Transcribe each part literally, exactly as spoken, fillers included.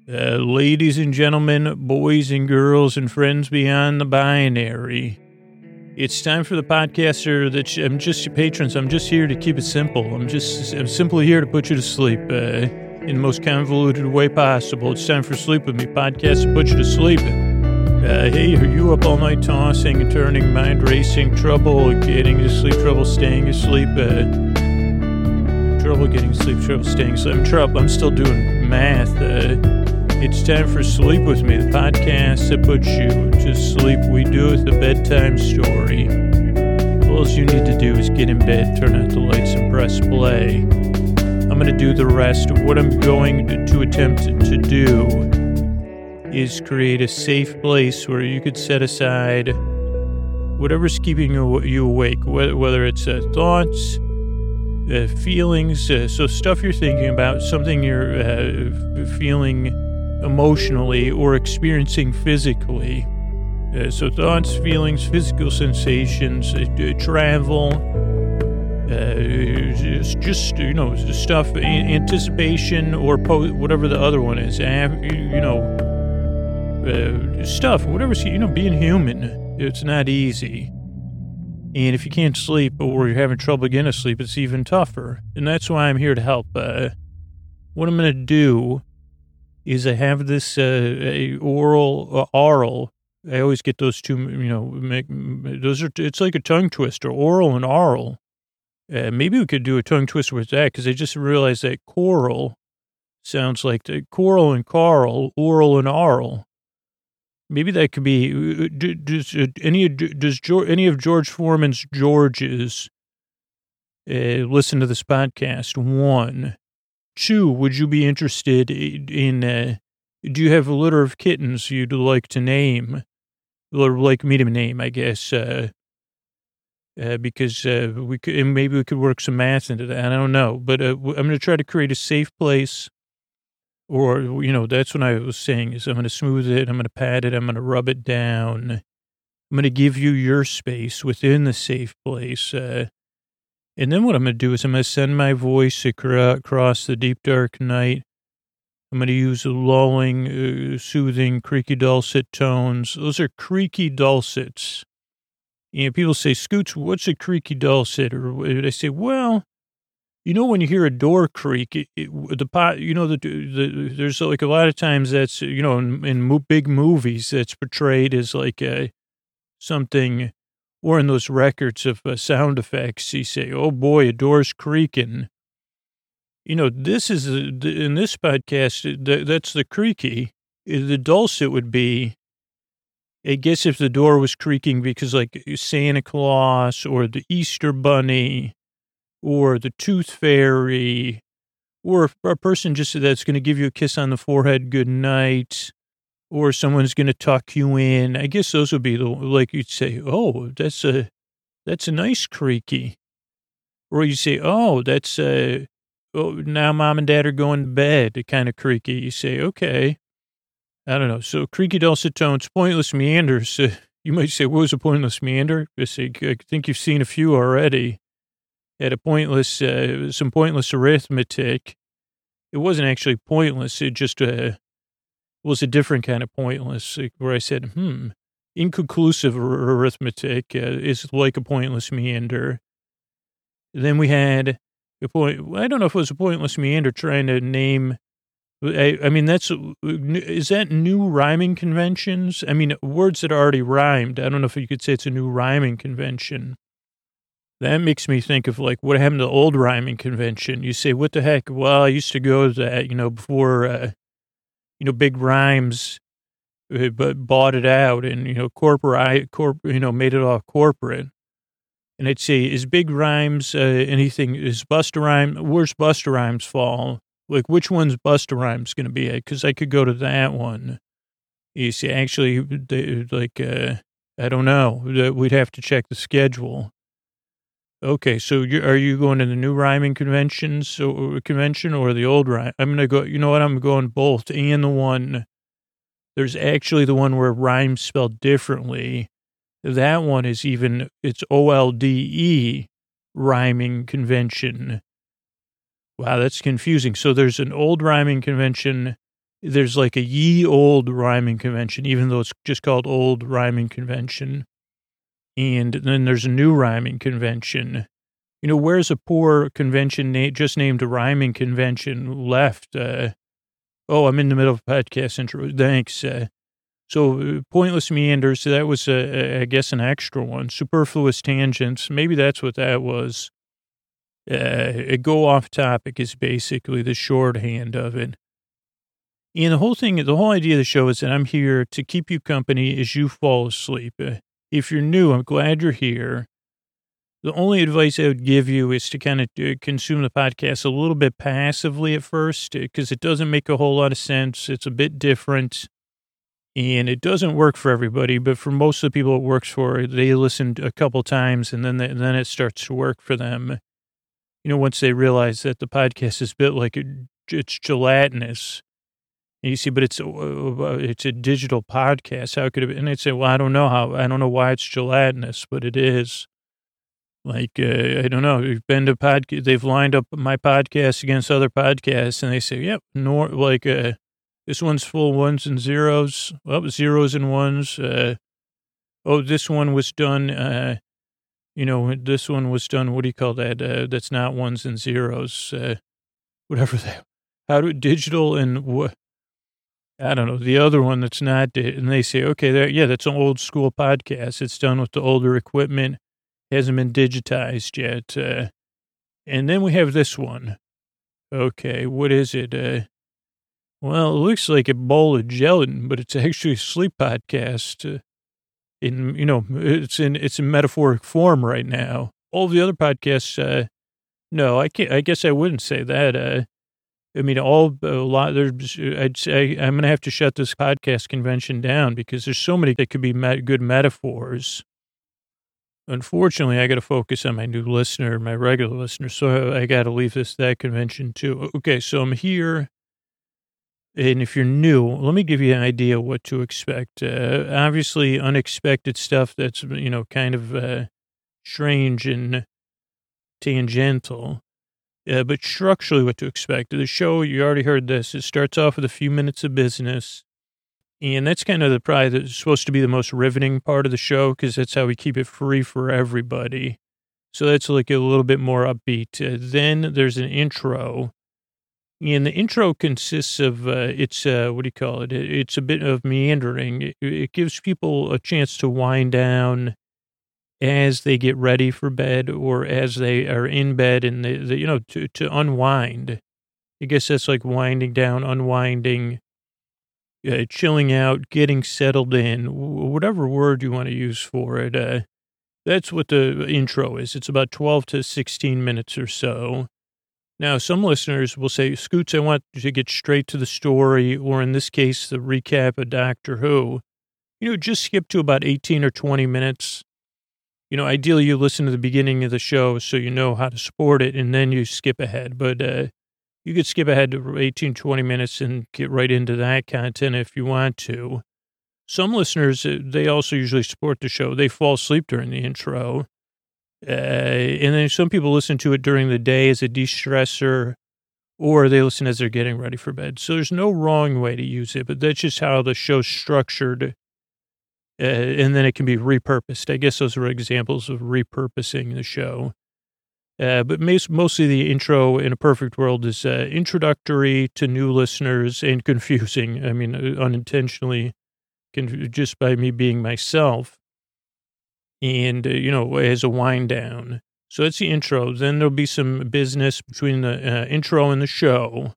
Uh, ladies and gentlemen, boys and girls, and friends beyond the binary, it's time for the podcaster that sh- I'm just your patrons. I'm just here to keep it simple. I'm just I'm simply here to put you to sleep uh, in the most convoluted way possible. It's time for Sleep With Me podcast to put you to sleep. Uh, hey, are you up all night tossing and turning, mind racing, trouble getting to sleep, trouble staying asleep, uh, trouble getting to sleep, trouble staying asleep? I'm trouble. I'm still doing math. Uh, It's time for Sleep With Me, the podcast that puts you to sleep. We do it with a bedtime story. All you need to do is get in bed, turn out the lights, and press play. I'm going to do the rest. What I'm going to, to attempt to do is create a safe place where you could set aside whatever's keeping you awake, whether it's uh, thoughts, uh, feelings, uh, so stuff you're thinking about, something you're uh, feeling emotionally or experiencing physically. Uh, so thoughts, feelings, physical sensations, uh, travel, uh, just, just, you know, stuff, anticipation, or po- whatever the other one is, uh, you know, uh, stuff, whatever, you know, being human, it's not easy. And if you can't sleep or you're having trouble getting to sleep, it's even tougher. And that's why I'm here to help. Uh, what I'm going to do is I have this uh, oral, uh, oral. I always get those two, you know, make, those are, it's like a tongue twister, oral and oral. Uh, maybe we could do a tongue twister with that, because I just realized that choral sounds like the choral and Carl, oral and oral. Maybe that could be, does any, does George, any of George Foreman's Georges uh, listen to this podcast? One. Two, would you be interested in, uh, do you have a litter of kittens you'd like to name, or like me to name, I guess, uh, uh, because uh, we could, and maybe we could work some math into that. I don't know, but uh, I'm going to try to create a safe place, or, you know, that's what I was saying, is I'm going to smooth it, I'm going to pat it, I'm going to rub it down. I'm going to give you your space within the safe place, uh, and then what I'm going to do is I'm going to send my voice across the deep, dark night. I'm going to use lulling, uh, soothing, creaky, dulcet tones. Those are creaky dulcets. You know, people say, Scoots, what's a creaky dulcet? Or they say, well, you know, when you hear a door creak, it, it, the pot, you know, the, the there's like a lot of times that's, you know, in, in mo- big movies that's portrayed as like a, something. Or in those records of uh, sound effects, you say, oh boy, a door's creaking. You know, this is, uh, in this podcast, th- that's the creaky. The dulcet would be, I guess if the door was creaking because like Santa Claus or the Easter Bunny or the Tooth Fairy, or a person just that's going to give you a kiss on the forehead, good night, or someone's going to tuck you in. I guess those would be the, like you'd say, oh, that's a, that's a nice creaky. Or you say, oh, that's, uh, oh, now mom and dad are going to bed, kind of creaky. You say, okay. I don't know. So creaky dulcet tones, pointless meanders. Uh, you might say, what was a pointless meander? I say, I think you've seen a few already. Had a pointless, uh, some pointless arithmetic. It wasn't actually pointless. It just, uh, was a different kind of pointless, where I said, hmm, inconclusive arithmetic uh, is like a pointless meander. Then we had a point, I don't know if it was a pointless meander trying to name, I, I mean, that's, is that new rhyming conventions? I mean, words that already rhymed. I don't know if you could say it's a new rhyming convention. That makes me think of like what happened to the old rhyming convention. You say, what the heck? Well, I used to go to that, you know, before, uh, you know, Big Rhymes, uh, but bought it out and, you know, corporate, corp, you know, made it all corporate. And I'd say, is Big Rhymes, uh, anything, is Busta Rhymes, where's Busta Rhymes fall? Like, which one's Busta Rhymes going to be at? Because I could go to that one. You see, actually, they, like, uh, I don't know. We'd have to check the schedule. Okay, so you're, are you going to the new rhyming conventions or convention or the old rhyme? I'm going to go, you know what, I'm going both. And the one, there's actually the one where rhymes spelled differently. That one is even, it's O L D E rhyming convention. Wow, that's confusing. So there's an old rhyming convention there's like a ye old rhyming convention, even though it's just called Old Rhyming Convention. And then there's a new rhyming convention. You know, where's a poor convention na- just named a rhyming convention left? Uh, oh, I'm in the middle of a podcast intro. Thanks. Uh, so uh, pointless meanders. So that was, uh, I guess, an extra one. Superfluous tangents. Maybe that's what that was. Uh, a go off topic is basically the shorthand of it. And the whole thing, the whole idea of the show is that I'm here to keep you company as you fall asleep. Uh, if you're new, I'm glad you're here. The only advice I would give you is to kind of uh, consume the podcast a little bit passively at first, because it doesn't make a whole lot of sense. It's a bit different, and it doesn't work for everybody. But for most of the people it works for, they listen a couple times, and then they, and then it starts to work for them. You know, once they realize that the podcast is built like it, it's gelatinous. And you see, but it's a, it's a digital podcast. How could it be? And they'd say, well, I don't know how, I don't know why it's gelatinous, but it is. Like, uh, I don't know, we've been to podcast, they've lined up my podcast against other podcasts, and they say, yep, nor, like, uh, this one's full ones and zeros, well, zeros and ones. Uh, oh, this one was done, uh, you know, this one was done, what do you call that? Uh, that's not ones and zeros, uh, whatever that, how do, digital and what? I don't know, the other one that's not, and they say, okay, there, yeah, that's an old school podcast. It's done with the older equipment. Hasn't been digitized yet. Uh, and then we have this one. Okay, what is it? Uh, well, it looks like a bowl of gelatin, but it's actually a sleep podcast. Uh, in, you know, it's in, it's in metaphoric form right now. All the other podcasts, uh, no, I can't, I guess I wouldn't say that. Uh, I mean, all, a lot, there's, I'd say I'm going to have to shut this podcast convention down because there's so many that could be met, good metaphors. Unfortunately, I got to focus on my new listener, my regular listener, so I got to leave this, that convention too. Okay, so I'm here, and if you're new, let me give you an idea what to expect. Uh, obviously, unexpected stuff that's, you know, kind of uh, strange and tangential, uh, but structurally what to expect. The show, you already heard this, it starts off with a few minutes of business. And that's kind of the probably the, supposed to be the most riveting part of the show because that's how we keep it free for everybody. So that's like a little bit more upbeat. Uh, then there's an intro. And the intro consists of, uh, it's, uh, what do you call it? it? It's a bit of meandering. It, it gives people a chance to wind down as they get ready for bed or as they are in bed and, they, they, you know, to, to unwind. I guess that's like winding down, unwinding. Uh, chilling out, getting settled in, whatever word you want to use for it. Uh, that's what the intro is. It's about twelve to sixteen minutes or so. Now, some listeners will say, Scoots, I want to get straight to the story, or in this case, the recap of Doctor Who. You know, just skip to about eighteen or twenty minutes. You know, ideally you listen to the beginning of the show so you know how to support it, and then you skip ahead. But, uh, you could skip ahead to eighteen, twenty minutes and get right into that content if you want to. Some listeners, they also usually support the show. They fall asleep during the intro. Uh, and then some people listen to it during the day as a de-stressor, or they listen as they're getting ready for bed. So there's no wrong way to use it, but that's just how the show's structured. Uh, and then it can be repurposed. I guess those are examples of repurposing the show. Uh, but most, mostly the intro in a perfect world is uh, introductory to new listeners and confusing. I mean, uh, unintentionally, conf- just by me being myself. And, uh, you know, as a wind down. So that's the intro. Then there'll be some business between the uh, intro and the show.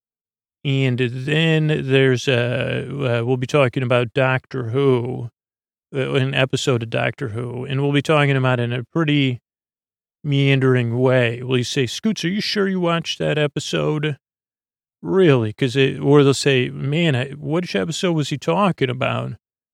And then there's, uh, uh, we'll be talking about Doctor Who, uh, an episode of Doctor Who. And we'll be talking about it in a pretty meandering way. Will you say, Scoots, are you sure you watched that episode? Really? Because it, or they'll say, man, I, which episode was he talking about?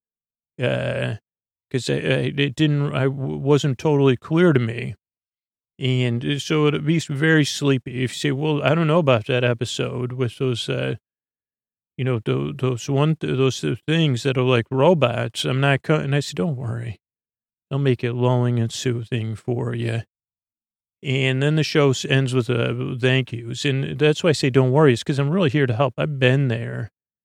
Uh, because it didn't, I wasn't totally clear to me. And so it'd be very sleepy. If you say, well, I don't know about that episode with those, uh, you know, those, those one, those things that are like robots, I'm not, and I said, don't worry. I'll make it lulling and soothing for you. And then the show ends with uh, thank yous. And that's why I say don't worry. It's because I'm really here to help. I've been there.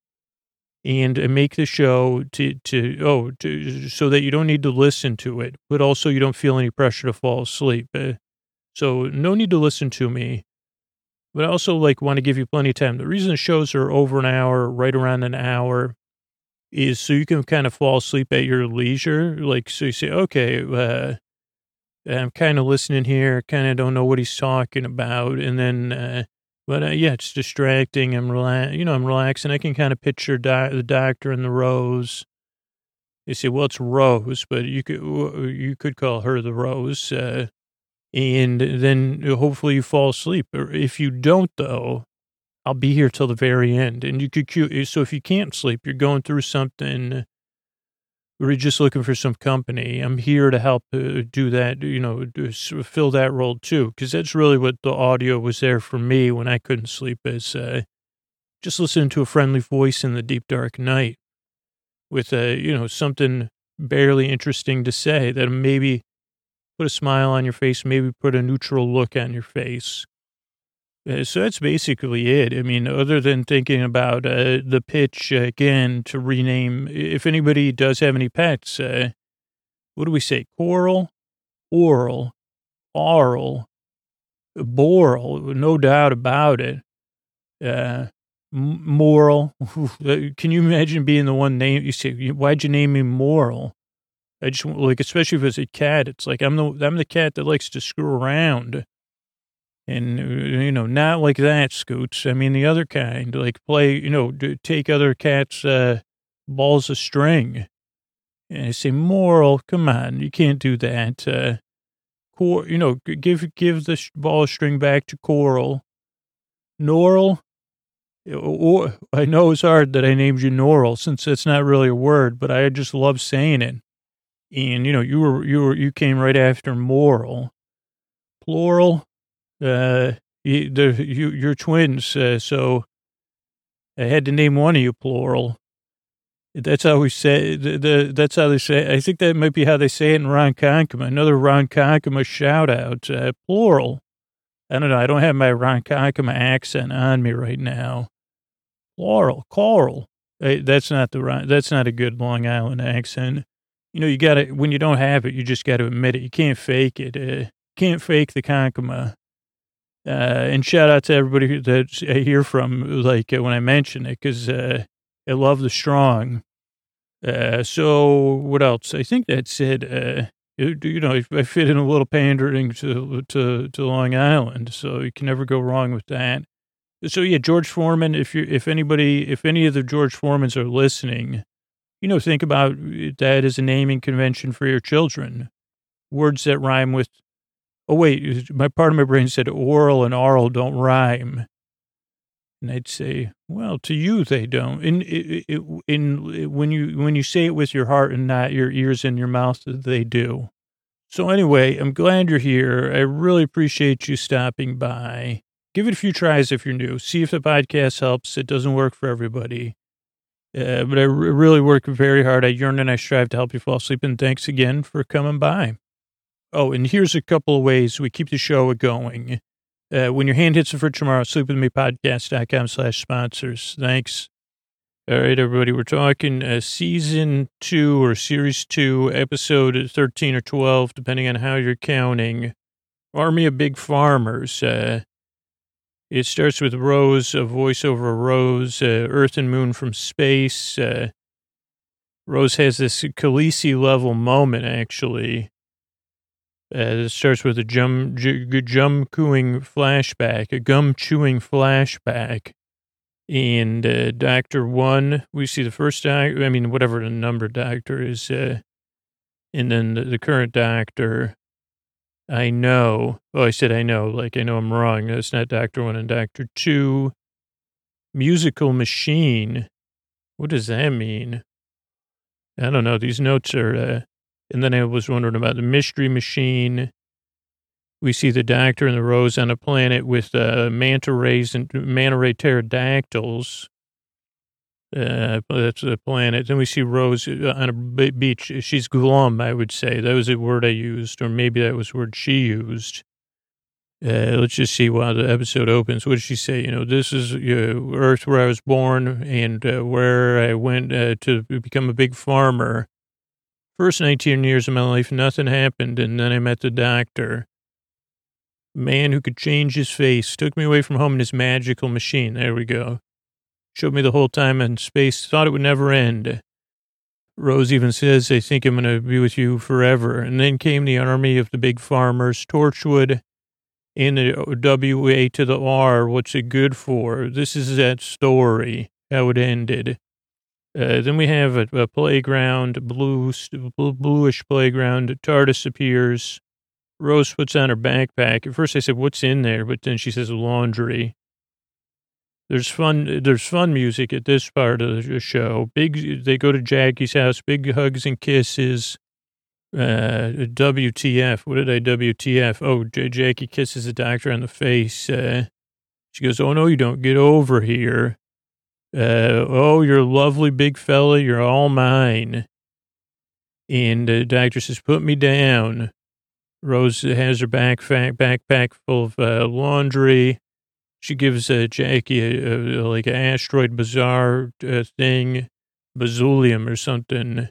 and make the show to, to oh, to, so that you don't need to listen to it, but also you don't feel any pressure to fall asleep. Uh, so no need to listen to me, but I also like want to give you plenty of time. The reason the shows are over an hour, right around an hour, is so you can kind of fall asleep at your leisure. Like, so you say, okay, uh, I'm kind of listening here, kind of don't know what he's talking about. And then, uh, but uh, yeah, it's distracting. I'm relax, you know, I'm relaxing. I can kind of picture di- the doctor and the Rose. They say, well, it's Rose, but you could, you could call her the Rose. Uh, and then hopefully you fall asleep. Or if you don't, though, I'll be here till the very end. And you could, cue, so if you can't sleep, you're going through something, or you're just looking for some company, I'm here to help uh, do that, you know, do, fill that role too. Because that's really what the audio was there for me when I couldn't sleep, is uh, just listening to a friendly voice in the deep, dark night with, uh, you know, something barely interesting to say that maybe put a smile on your face, maybe put a neutral look on your face. Uh, so that's basically it. I mean, other than thinking about uh, the pitch, uh, again, to rename, if anybody does have any pets, uh, what do we say? Coral, oral, aural, boral, no doubt about it. Uh, m- moral. Can you imagine being the one name? You say, why'd you name me Moral? I just like, especially if it's a cat, it's like, I'm the, I'm the cat that likes to screw around. And, you know, not like that, Scoots. I mean, the other kind, like play, you know, take other cats' uh, balls of string. And I say, Moral, come on, you can't do that. Uh, cor- you know, give give the ball of string back to Coral. Norral, or, I know it's hard that I named you Norral, since it's not really a word, but I just love saying it. And, you know, you were, you were, you came right after Moral. Plural. Uh, you, the, you, you're twins, uh, so I had to name one of you Plural. That's how we say the, the that's how they say. I think that might be how they say it in Ronkonkoma. Another Ronkonkoma shout out, uh, Plural. I don't know. I don't have my Ronkonkoma accent on me right now. Plural, Coral. Hey, that's not the right. That's not a good Long Island accent. You know, you got to, when you don't have it, you just got to admit it. You can't fake it. Uh, can't fake the Konkoma. Uh, and shout out to everybody that I hear from, like, uh, when I mention it, because uh, I love the strong. Uh, so what else? I think that's it. Uh, it, you know, I fit in a little pandering to, to, to Long Island, so you can never go wrong with that. So yeah, George Foreman, if you, if anybody, if any of the George Foremans are listening, you know, think about that as a naming convention for your children. Words that rhyme with, oh, wait, my part of my brain said oral and aural don't rhyme. And I'd say, well, to you, they don't. In, in, in, when you, when you say it with your heart and not your ears and your mouth, they do. So anyway, I'm glad you're here. I really appreciate you stopping by. Give it a few tries if you're new. See if the podcast helps. It doesn't work for everybody. Uh, but I r- really work very hard. I yearn and I strive to help you fall asleep. And thanks again for coming by. Oh, and here's a couple of ways we keep the show going. Uh, when your hand hits the fridge tomorrow, sleepwithmepodcast.com slash sponsors. Thanks. All right, everybody, we're talking uh, season two or series two, episode thirteen or twelve, depending on how you're counting. Army of Big Farmers. Uh, it starts with Rose, a voiceover Rose, uh, Earth and Moon from space. Uh, Rose has this Khaleesi level moment, actually. Uh, it starts with a gum, j- gum cooing flashback, a gum chewing flashback. And uh, Doctor One, we see the first doctor, I mean, whatever the number doctor is. Uh, and then the, the current doctor, I know. Oh, I said I know, like I know I'm wrong. That's not Doctor One and Doctor Two. Musical machine. What does that mean? I don't know. These notes are, uh, and then I was wondering about the mystery machine. We see the doctor and the Rose on a planet with uh, manta rays and manta ray pterodactyls. Uh, that's a planet. Then we see Rose on a beach. She's glum, I would say. That was a word I used, or maybe that was a word she used. Uh, let's just see while the episode opens. What did she say? You know, this is uh, Earth where I was born and uh, where I went uh, to become a big farmer. First nineteen years of my life, nothing happened, and then I met the doctor. Man who could change his face, took me away from home in his magical machine. There we go. Showed me the whole time in space, thought it would never end. Rose even says, I think I'm going to be with you forever. And then came the army of the big farmers, Torchwood, in the W A to the R, what's it good for? This is that story, how it ended. Uh, then we have a, a playground, blue, bluish playground. TARDIS appears. Rose puts on her backpack. At first I said, what's in there? But then she says laundry. There's fun, there's fun music at this part of the show. Big, they go to Jackie's house, big hugs and kisses. Uh, W T F. What did I W T F? Oh, J- Jackie kisses the doctor on the face. Uh, she goes, oh, no, you don't. Get over here. Uh, oh, you're a lovely big fella. You're all mine. And the doctor says, put me down. Rose has her backpack, backpack full of uh, laundry. She gives uh, Jackie a, a, like an asteroid bazaar uh, thing, Bazulium or something.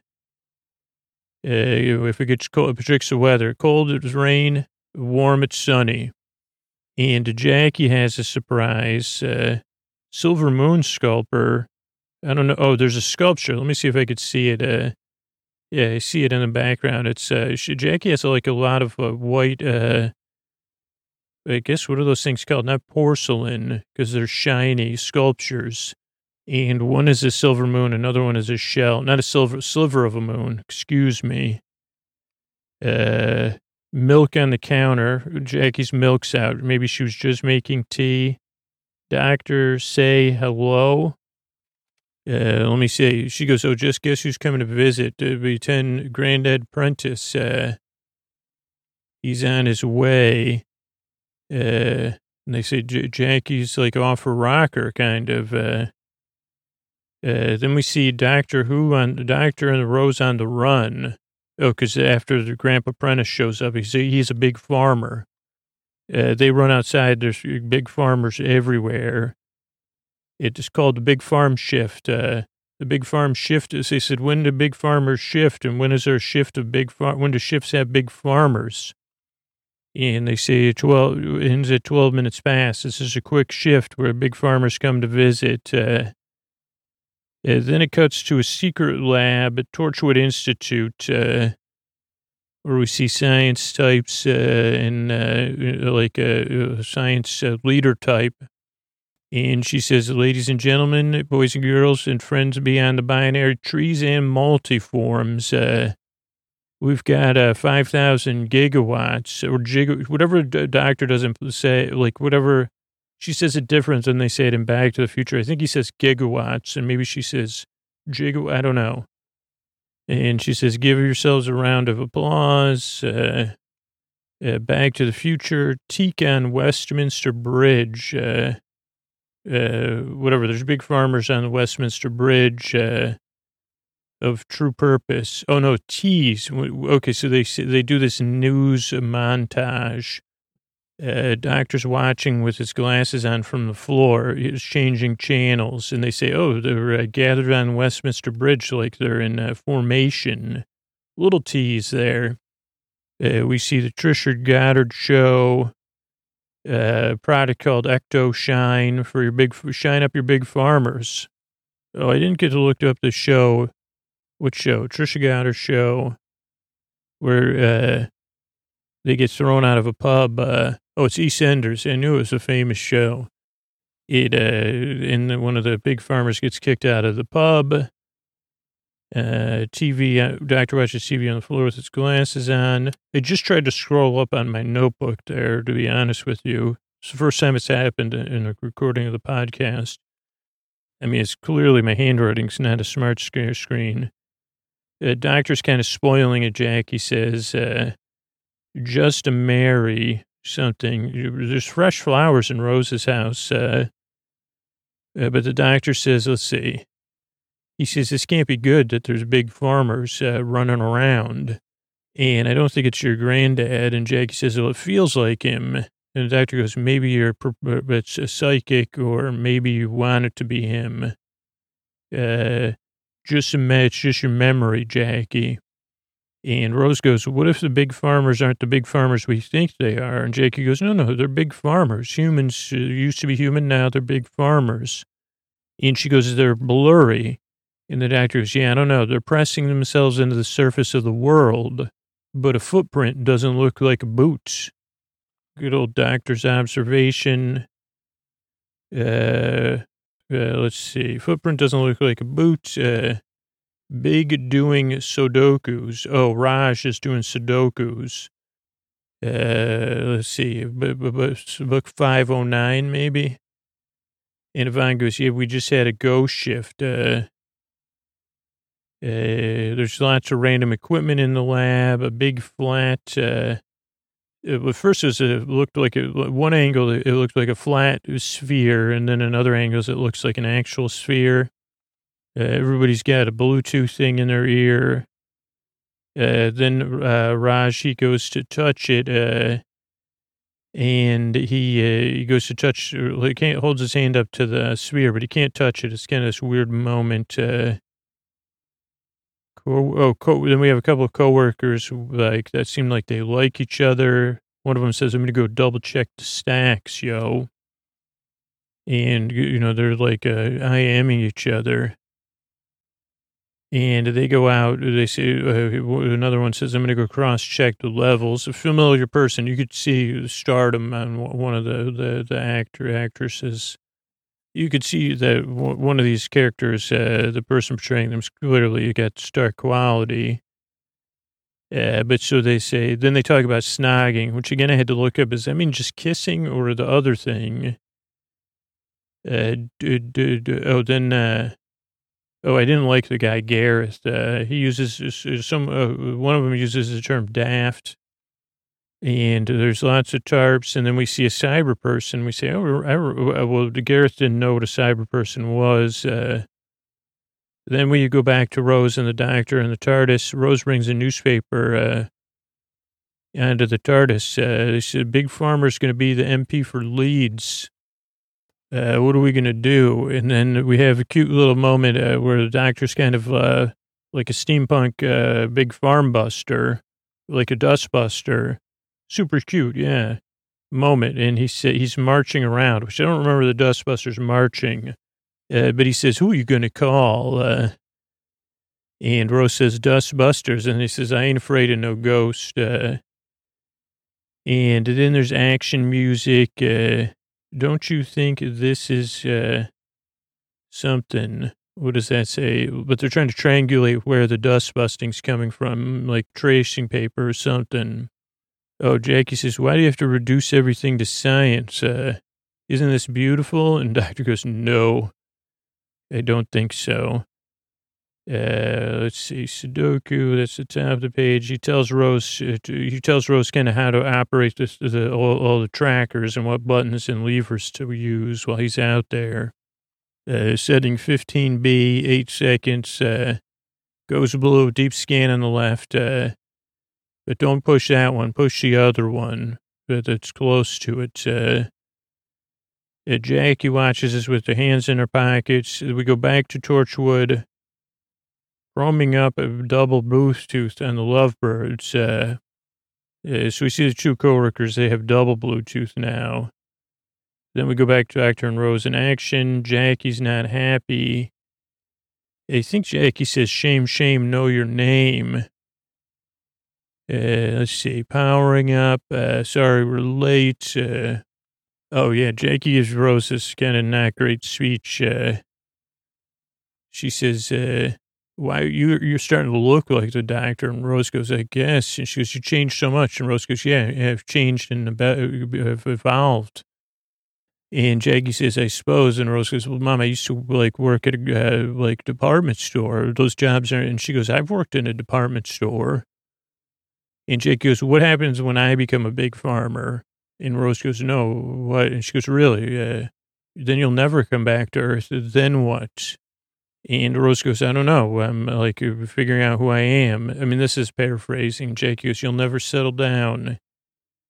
Uh, if it gets cold, it predicts the weather. Cold, it's rain. Warm, it's sunny. And Jackie has a surprise. Uh, Silver Moon sculptor. I don't know. Oh, there's a sculpture. Let me see if I could see it. Uh, yeah, I see it in the background. It's uh, she, Jackie has like a lot of uh, white. Uh, I guess what are those things called? Not porcelain, because they're shiny sculptures. And one is a silver moon, another one is a shell, not a silver sliver of a moon. Excuse me. Uh, milk on the counter. Jackie's milk's out. Maybe she was just making tea. Doctor, say hello. Uh, let me see. She goes, oh, just guess who's coming to visit. Uh, Lieutenant Granddad Prentice. Uh, he's on his way. Uh, and they say J- Jackie's like off her rocker, kind of. Uh, uh, then we see Doctor Who on the Doctor and the Rose on the run. Oh, because after the Grandpa Prentice shows up, he's a, he's a big farmer. Uh, they run outside. There's big farmers everywhere. It's called the Big Farm Shift. Uh, the Big Farm Shift is, they said, when do big farmers shift? And when is there a shift of big farm? When do shifts have big farmers? And they say twelve, ends at twelve minutes past. This is a quick shift where big farmers come to visit. Uh, uh, then it cuts to a secret lab at Torchwood Institute, uh, where we see science types uh, and uh, like a, a science uh, leader type. And she says, ladies and gentlemen, boys and girls, and friends beyond the binary trees and multiforms, uh, we've got uh, five thousand gigawatts or gig, whatever the doctor doesn't say, like whatever. She says it different than they say it in Back to the Future. I think he says gigawatts, and maybe she says gigawatt. I don't know. And she says, give yourselves a round of applause. Uh, uh, Back to the Future, teak on Westminster Bridge. Uh, uh, whatever. There's big farmers on the Westminster Bridge. Uh, of True Purpose. Oh, no, tease. Okay, so they they do this news montage. Uh, doctor's watching with his glasses on from the floor. He's changing channels, and they say, oh, they're uh, gathered on Westminster Bridge like they're in uh, formation. Little tease there. Uh, we see the Trisha Goddard show. Uh, product called Ecto Shine for your big, shine up your big farmers. Oh, I didn't get to look up the show. What show? Trisha Goddard show where uh, they get thrown out of a pub. Uh, oh, it's EastEnders. I knew it was a famous show. It uh, and one of the big farmers gets kicked out of the pub. Uh, T V, uh, doctor watches T V on the floor with his glasses on. I just tried to scroll up on my notebook there, to be honest with you. It's the first time it's happened in the recording of the podcast. I mean, it's clearly my handwriting's not a smart screen. The doctor's kind of spoiling it, Jackie says, uh, just to marry something. There's fresh flowers in Rose's house. Uh, uh, but the doctor says, let's see. He says, this can't be good that there's big farmers uh, running around. And I don't think it's your granddad. And Jackie says, well, it feels like him. And the doctor goes, maybe you're, it's a psychic, or maybe you want it to be him. Uh, just a, it's just your memory, Jackie. And Rose goes, what if the big farmers aren't the big farmers we think they are? And Jackie goes, no, no, they're big farmers. Humans uh, used to be human, now they're big farmers. And she goes, they're blurry. And the doctor goes, yeah, I don't know. They're pressing themselves into the surface of the world, but a footprint doesn't look like a boot. Good old doctor's observation. Uh, uh, let's see. Footprint doesn't look like a boot. Uh, big doing Sudokus. Oh, Raj is doing Sudokus. Uh, let's see. B- b- b- book five oh nine, maybe. And Yvonne goes, yeah, we just had a ghost shift. Uh, uh, there's lots of random equipment in the lab, a big flat, uh, It, well, first, it, was a, it looked like a, one angle, it looked like a flat sphere, and then in other angles, it looks like an actual sphere. Uh, everybody's got a Bluetooth thing in their ear. Uh, then uh, Raj, he goes to touch it, uh, and he uh, he goes to touch, he can't holds his hand up to the sphere, but he can't touch it. It's kind of this weird moment. Uh, Oh, co- then we have a couple of coworkers who, like, that seem like they like each other. One of them says, I'm going to go double check the stacks, yo. And, you know, they're like uh, IMing each other. And they go out, they say, uh, another one says, I'm going to go cross check the levels. A familiar person, you could see the stardom on one of the, the, the actor, actresses. You could see that one of these characters, uh, the person portraying them, clearly got star quality. Uh, but so they say, then they talk about snogging, which again I had to look up. Does that mean just kissing or the other thing? Uh, d- d- d- oh, then, uh, oh, I didn't like the guy, Gareth. Uh, he uses some, uh, one of them uses the term daft. And there's lots of tarps, and then we see a cyber person. We say, oh, I, well, Gareth didn't know what a cyber person was. Uh, then we go back to Rose and the doctor and the TARDIS. Rose brings a newspaper uh, onto the TARDIS. Uh, they said, Big Farmer's going to be the M P for Leeds. Uh, what are we going to do? And then we have a cute little moment uh, where the doctor's kind of uh, like a steampunk uh, big farm buster, like a dust buster. Super cute, yeah, moment. And he said he's marching around, which I don't remember the Dustbusters marching. Uh, but he says, who are you going to call? Uh, and Rose says, Dustbusters. And he says, I ain't afraid of no ghost. Uh, and then there's action music. Uh, don't you think this is uh, something? What does that say? But they're trying to triangulate where the dust busting's coming from, like tracing paper or something. Oh, Jackie says, why do you have to reduce everything to science? Uh, isn't this beautiful? And Doctor goes, no, I don't think so. Uh, let's see, Sudoku, that's the top of the page. He tells Rose, uh, he tells Rose kind of how to operate this, the, all, all the trackers and what buttons and levers to use while he's out there. Uh, setting fifteen B, eight seconds, uh, goes below, deep scan on the left, uh, but don't push that one. Push the other one that's close to it. Uh, uh, Jackie watches us with her hands in her pockets. We go back to Torchwood, roaming up a double Bluetooth on the Lovebirds. Uh, uh, so we see the two coworkers. They have double Bluetooth now. Then we go back to Doctor and Rose in action. Jackie's not happy. I think Jackie says, shame, shame, know your name. Uh, let's see, powering up. Uh, sorry, we're late. Uh, oh, yeah, Jackie gives Rose this kind of not great speech. Uh, she says, uh, why, you, you're starting to look like the doctor. And Rose goes, I guess. And she goes, you changed so much. And Rose goes, yeah, I've changed and I've evolved. And Jackie says, I suppose. And Rose goes, well, Mom, I used to, like, work at a, uh, like, department store. Those jobs are, and she goes, I've worked in a department store. And Jake goes, what happens when I become a big farmer? And Rose goes, no, what? And she goes, really? Uh, then you'll never come back to Earth. Then what? And Rose goes, I don't know. I'm like figuring out who I am. I mean, this is paraphrasing. Jake goes, you'll never settle down.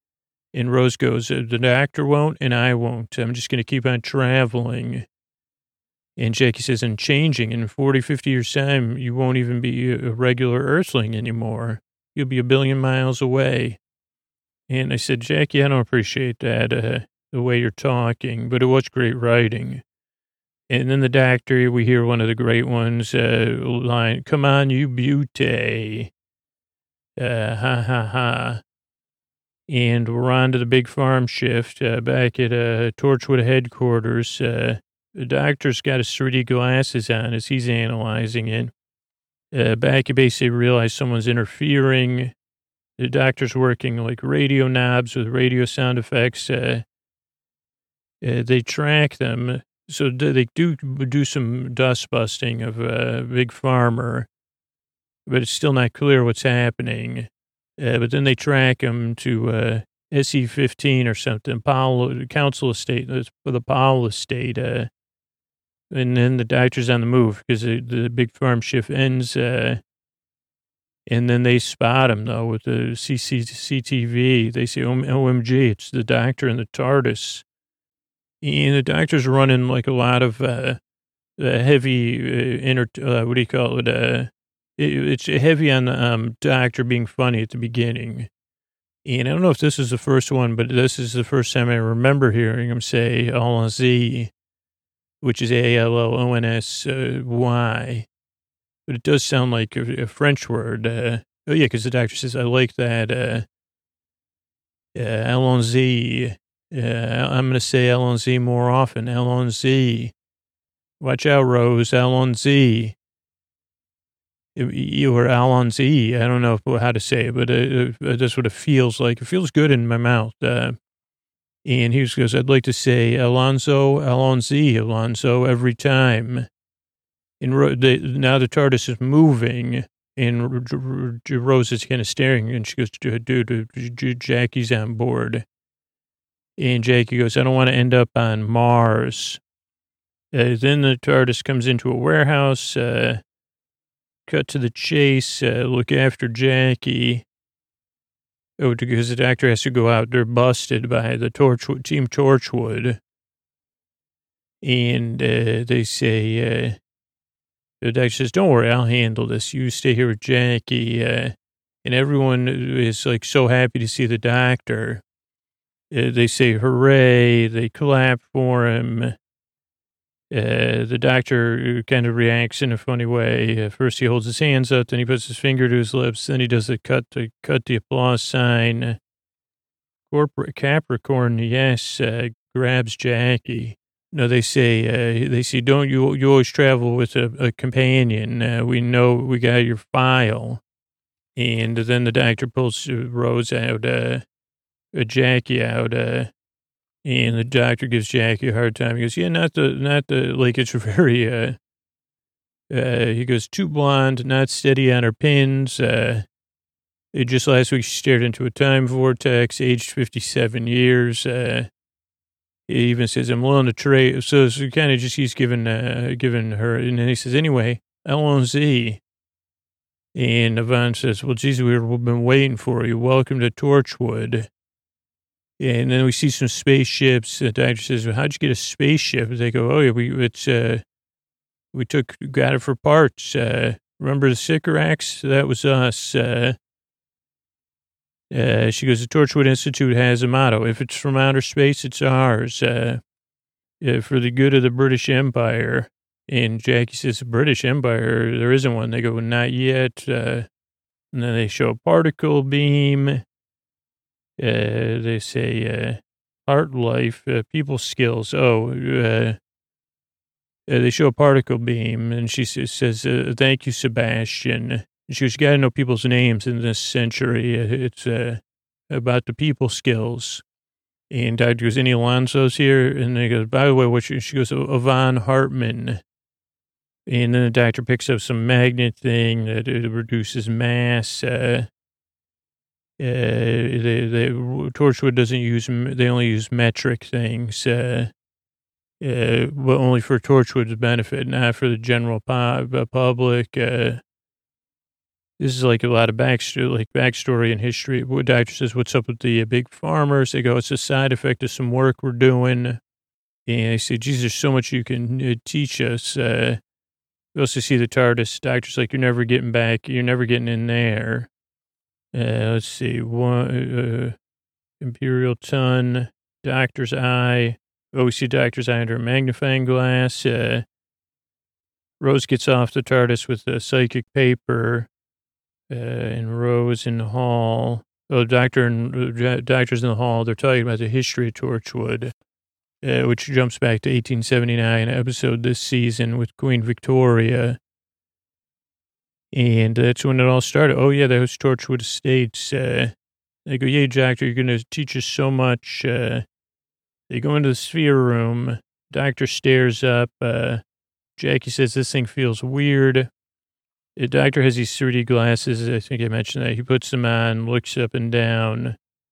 And Rose goes, uh, the doctor won't and I won't. I'm just going to keep on traveling. And Jackie says, and changing in forty, fifty years' time, you won't even be a regular earthling anymore. You'll be a billion miles away. And I said, Jackie, I don't appreciate that, uh, the way you're talking, but it was great writing. And then the doctor, we hear one of the great ones, uh, line, come on, you beauty. Uh, ha, ha, ha. And we're on to the big farm shift, uh, back at, uh, Torchwood headquarters. Uh, the doctor's got his three D glasses on as he's analyzing it. Uh, back, you basically realize someone's interfering. The doctor's working like radio knobs with radio sound effects. Uh, uh, they track them. So they do do some dust busting of a big farmer, but it's still not clear what's happening. Uh, but then they track him to uh, S E fifteen or something, Powell, Council Estate, for the Powell Estate. Uh, and then the doctor's on the move because the, the big farm shift ends. Uh, and then they spot him, though, with the C C T V. They say, O M G, it's the doctor in the TARDIS. And the doctor's running like a lot of uh, uh, heavy, uh, inter, uh, what do you call it? Uh, it it's heavy on the um, doctor being funny at the beginning. And I don't know if this is the first one, but this is the first time I remember hearing him say Allons-y, which is A L L O N S Y. But it does sound like a, a French word. Uh, oh, yeah, because the doctor says, I like that. Uh, uh, Allons-y. Uh, I'm going to say Allons-y more often. Allons-y. Watch out, Rose. Allons-y. You or Allons-y. I don't know how to say it, but uh, uh, that's what it feels like. It feels good in my mouth. Uh, and he goes, I'd like to say Alonzo, Allons-y, Alonzo, every time. And Ro- the, now the TARDIS is moving, and R- R- Rose is kind of staring, and she goes, dude, Jackie's on board. And Jackie goes, I don't want to end up on Mars. Uh, then the TARDIS comes into a warehouse, uh, cut to the chase, uh, look after Jackie. Oh, because the doctor has to go out. They're busted by the Torchwood, Team Torchwood. And uh, they say, uh, the doctor says, don't worry, I'll handle this. You stay here with Jackie. Uh, and everyone is like so happy to see the doctor. Uh, they say, hooray. They clap for him. Uh, the doctor kind of reacts in a funny way. Uh, first, he holds his hands up, then he puts his finger to his lips, then he does the cut, the, cut the applause sign. Corporate Capricorn, yes, uh, grabs Jackie. No, they say, uh, they say, don't you, you always travel with a, a companion. Uh, we know we got your file. And then the doctor pulls Rose out, uh, uh, Jackie out, uh, and the doctor gives Jackie a hard time. He goes, yeah, not the, not the, like, it's very, uh, uh, he goes, too blonde, not steady on her pins. Uh, it just last week she stared into a time vortex, aged fifty-seven years. Uh, he even says, I'm willing to trade. So, so kind of just, he's giving, uh, giving her, and then he says, anyway, Allons-y. And Yvonne says, well, geez, we've been waiting for you. Welcome to Torchwood. And then we see some spaceships. The doctor says, well, how'd you get a spaceship? They go, oh, yeah, we, it's, uh, we took, got it for parts. Uh, remember the Sycorax? That was us. Uh, uh, she goes, the Torchwood Institute has a motto. If it's from outer space, it's ours. Uh, uh, for the good of the British Empire. And Jackie says, the British Empire, there isn't one. They go, not yet. Uh, and then they show a particle beam. Uh, they say, uh, art life, uh, people skills. Oh, uh, uh, they show a particle beam, and she says, says uh, thank you, Sebastian. And she goes, you got to know people's names in this century. It's uh, about the people skills. And Doctor goes, any Alonso's here? And they go, by the way, what she, she goes, Yvonne Hartman. And then the doctor picks up some magnet thing that it reduces mass. Uh, uh, they, they, Torchwood doesn't use, they only use metric things, uh, uh, but only for Torchwood's benefit, not for the general pub, public. Uh, This is like a lot of backstory, like backstory and history. What doctor says, what's up with the uh, big farmers? They go, it's a side effect of some work we're doing. And I say, geez, there's so much you can uh, teach us. Uh, we also see the TARDIS. Doctor's like, you're never getting back. You're never getting in there. Uh, let's see. One, uh, Imperial Ton, Doctor's Eye. Oh, we see Doctor's Eye under a magnifying glass. Uh, Rose gets off the TARDIS with a psychic paper. Uh, and Rose in the hall. Oh, doctor and uh, doctors in the hall. They're talking about the history of Torchwood, uh, which jumps back to eighteen seventy-nine episode this season with Queen Victoria. And that's when it all started. Oh, yeah, that was Torchwood Estates. Uh, they go, yeah, doctor, you're going to teach us so much. Uh, they go into the sphere room. Doctor stares up. Uh, Jackie says this thing feels weird. The doctor has these three D glasses. I think I mentioned that. He puts them on, looks up and down.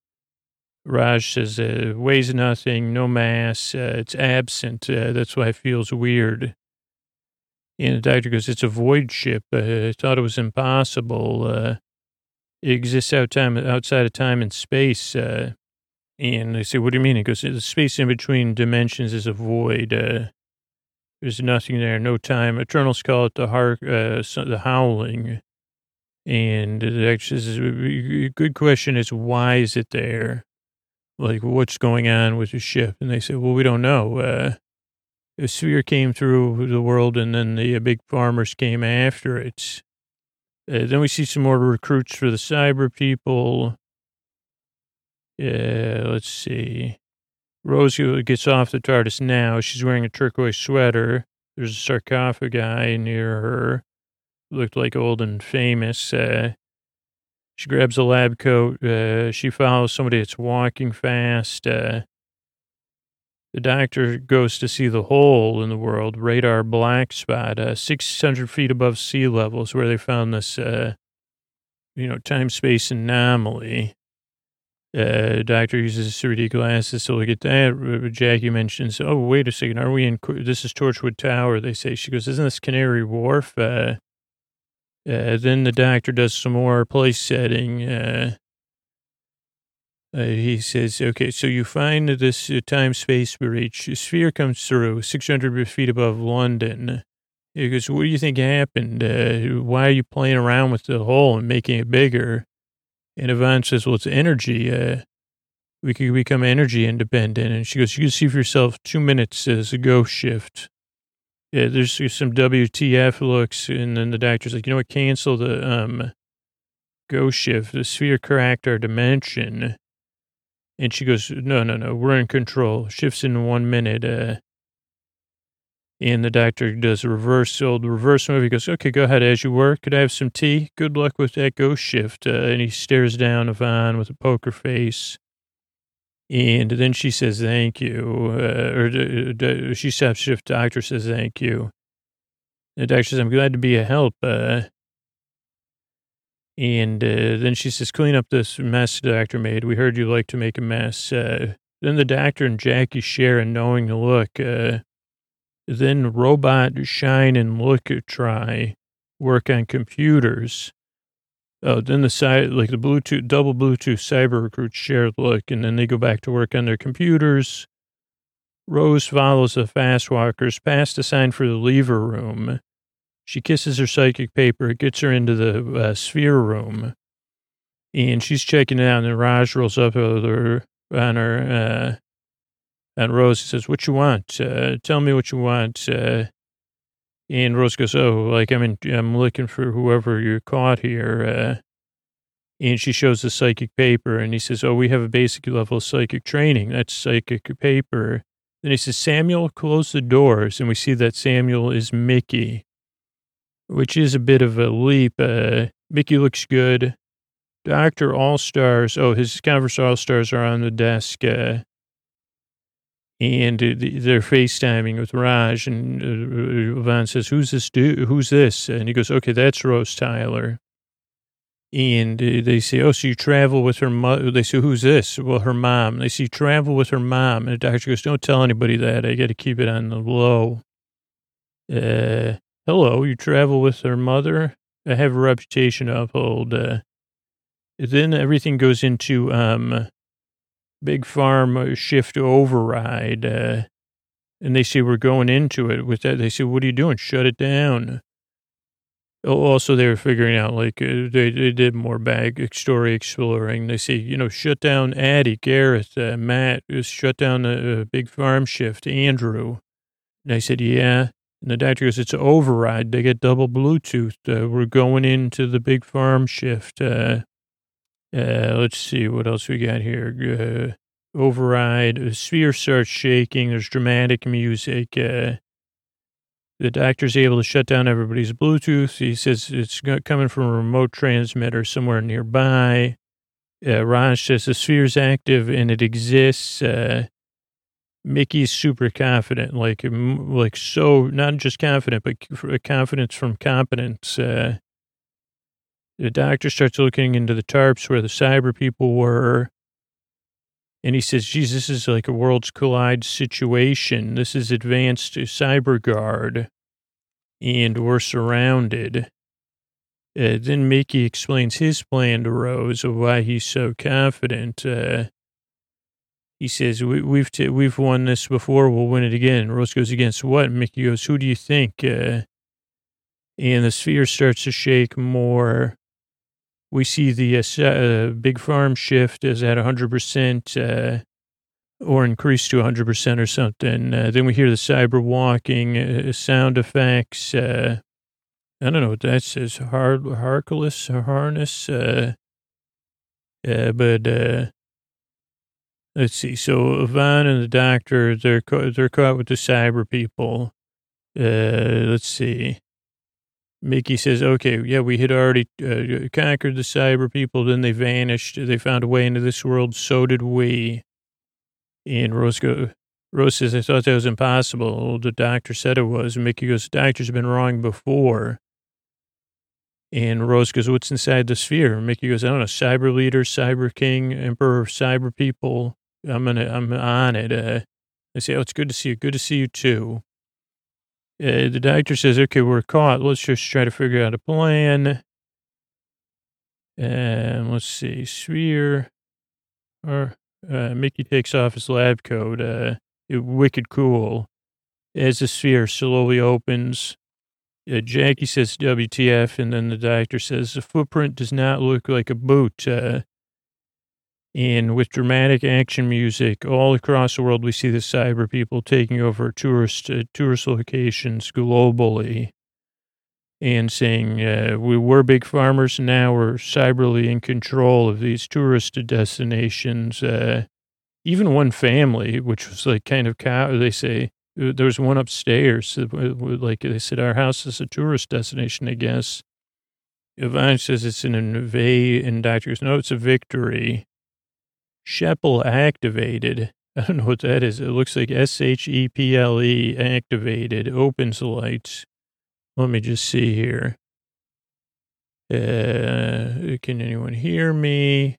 Raj says, uh, weighs nothing, no mass. Uh, it's absent. Uh, that's why it feels weird. And the doctor goes, it's a void ship. Uh, I thought it was impossible. Uh, it exists out time, outside of time and space. Uh, and they say, what do you mean? He goes, the space in between dimensions is a void. Uh, There's nothing there, no time. Eternals call it the heart, uh, the howling. And the doctor says, a good question is, why is it there? Like, what's going on with the ship? And they say, well, we don't know. Uh, the sphere came through the world, and then the uh, big farmers came after it. Uh, then we see some more recruits for the cyber people. Yeah, uh, let's see. Rose gets off the TARDIS now. She's wearing a turquoise sweater. There's a sarcophagi near her. Looked like old and famous. Uh, she grabs a lab coat. Uh, she follows somebody that's walking fast. Uh, the doctor goes to see the hole in the world, radar black spot, uh, six hundred feet above sea level is where they found this, uh, you know, time-space anomaly. Uh, doctor uses three D glasses to look at that. Jackie mentions, oh, wait a second. Are we in, this is Torchwood Tower. They say, she goes, isn't this Canary Wharf? Uh, uh, then the doctor does some more place setting. Uh, uh, he says, okay, so you find this uh, time-space breach. A sphere comes through six hundred feet above London. He goes, what do you think happened? Uh, why are you playing around with the hole and making it bigger? And Yvonne says, well, it's energy. Uh, we could become energy independent. And she goes, you can see for yourself two minutes as a ghost shift. Yeah, there's some W T F looks. And then the doctor's like, you know what, cancel the um, ghost shift. The sphere cracked our dimension. And she goes, no, no, no, we're in control. Shifts in one minute. Uh, and the doctor does a reverse, old reverse move. He goes, okay, go ahead as you work. Could I have some tea? Good luck with that ghost shift. Uh, and he stares down Yvonne with a poker face. And then she says, thank you. Uh, or uh, she stops shift. Doctor says, thank you. The doctor says, I'm glad to be a help. Uh, and uh, then she says, clean up this mess the doctor made. We heard you like to make a mess. Uh, then the doctor and Jackie share a knowing look. Uh, Then robot shine and look try work on computers. Oh, then the side, like the Bluetooth, double Bluetooth cyber recruits share look, and then they go back to work on their computers. Rose follows the fast walkers past the sign for the lever room. She kisses her psychic paper. It gets her into the uh, sphere room, and she's checking it out, and then Raj rolls up on her, on her uh, And Rose says, what you want? Uh, tell me what you want. Uh, and Rose goes, oh, like I'm in, I'm looking for whoever you caught here. Uh, and she shows the psychic paper and he says, oh, we have a basic level of psychic training. That's psychic paper. Then he says, Samuel, close the doors. And we see that Samuel is Mickey, which is a bit of a leap. Uh, Mickey looks good. Doctor All-Stars. Oh, his Converse All-Stars are on the desk. Uh, And they're FaceTiming with Raj, and uh, Yvonne says, who's this dude? Who's this? And he goes, okay, that's Rose Tyler. And uh, they say, oh, so you travel with her mother. They say, who's this? Well, her mom. They say, you travel with her mom. And the doctor goes, don't tell anybody that. I got to keep it on the low. Uh, hello, you travel with her mother? I have a reputation to uphold. Uh, then everything goes into um, big farm shift override. Uh, and they say, we're going into it with that. They say, what are you doing? Shut it down. Also, they were figuring out, like, uh, they, they did more bag story exploring. They say, you know, shut down Addie, Gareth, uh, Matt, shut down the uh, big farm shift, Andrew. And I said, yeah. And the doctor goes, it's an override. They get double Bluetooth. Uh, we're going into the big farm shift. Uh, uh, let's see what else we got here. Uh, override. The sphere starts shaking. There's dramatic music. Uh, the doctor's able to shut down everybody's Bluetooth. He says it's coming from a remote transmitter somewhere nearby. Uh, Raj says the sphere's active and it exists. Uh, Mickey's super confident, like, like so, not just confident, but confidence from competence. Uh, the doctor starts looking into the tarps where the cyber people were. And he says, geez, this is like a worlds collide situation. This is advanced cyber guard. And we're surrounded. Uh, then Mickey explains his plan to Rose of why he's so confident. Uh, He says, we, we've t- we've won this before. We'll win it again. Rose goes, against what? Mickey goes, who do you think? Uh, and the sphere starts to shake more. We see the uh, uh, big farm shift is at one hundred percent uh, or increased to one hundred percent or something. Uh, then we hear the cyber walking uh, sound effects. Uh, I don't know what that says. Har- Harculus, harness. Uh, uh, but... Uh, Let's see. So Yvonne and the doctor, they're ca- they're caught with the cyber people. Uh, let's see. Mickey says, "Okay, yeah, we had already uh, conquered the cyber people. Then they vanished. They found a way into this world. So did we." And Rose go, Rose says, "I thought that was impossible. The doctor said it was." And Mickey goes, "The doctor's been wrong before." And Rose goes, "What's inside the sphere?" And Mickey goes, "I don't know. Cyber leader, cyber king, emperor, cyber people." I'm gonna, I'm on it. Uh, I say, oh, it's good to see you. Good to see you too. Uh, the doctor says, okay, we're caught. Let's just try to figure out a plan. And let's see, sphere. Or uh, Mickey takes off his lab coat. Uh, it, wicked cool. As the sphere slowly opens, uh, Jackie says, W T F, and then the doctor says, the footprint does not look like a boot. Uh, And with dramatic action music all across the world, we see the cyber people taking over tourist uh, tourist locations globally and saying, uh, we were big farmers, now we're cyberly in control of these tourist destinations. Uh, even one family, which was like kind of, cow- they say, uh, there was one upstairs, like they said, our house is a tourist destination, I guess. Yvonne says it's an invade, and Doctor goes, no, it's a victory. Sheple activated. I don't know what that is. It looks like S H E P L E activated. Opens the lights. Let me just see here. Uh, can anyone hear me?